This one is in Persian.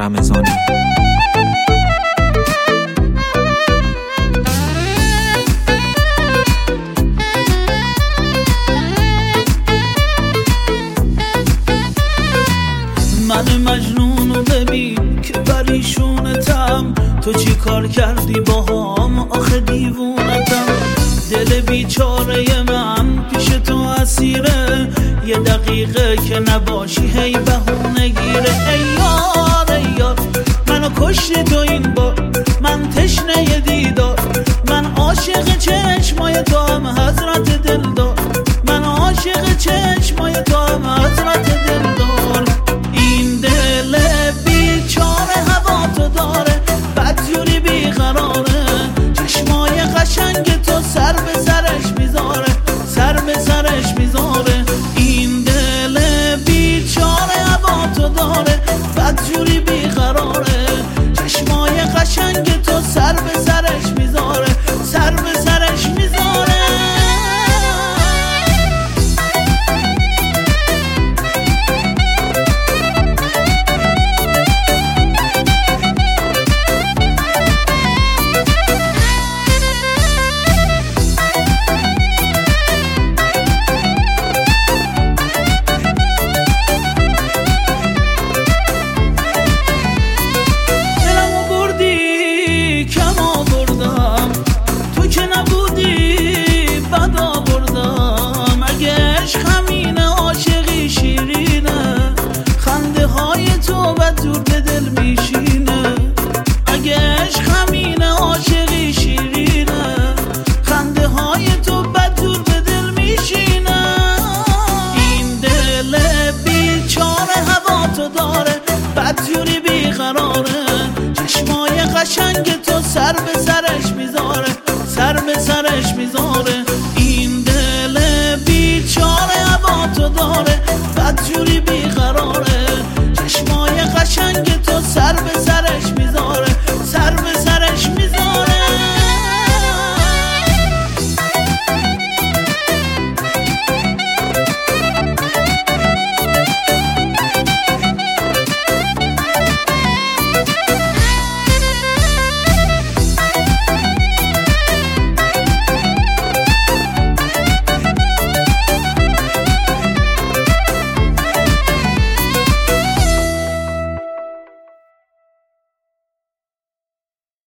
رمضانی. من مجنونو ببین که پریشونتم، تو چی کار کردی باهام آخه دیوونتم. دل بیچاره من پیش تو اسیره، یه دقیقه که نباشی هی بهونه گیره. ای یار ای یار منو کشتی تو این بار، من تشنه دیدار، من عاشق چشمای تو هم حضرت دلدار، من عاشق چشمای تو هم حضرت دلدار. این دل بیچاره هوا تو داره، بدجوری بیقراره، چشمای قشنگ تو سر به سرش میذاره، سر به سرش میذاره. این دل بیچاره هوا تو داره، بدجوری بیقراره، چشمای قشنگ تو سر به سرش میذاره، سر به سرش میذاره. دور به دل میشینه اگه عشق همینه، عاشقی شیرینه، خنده های تو بد دور به دل میشینه. این دل بیچاره هوا تو داره، بدجوری بیقراره، چشمای قشنگ تو سر به سرش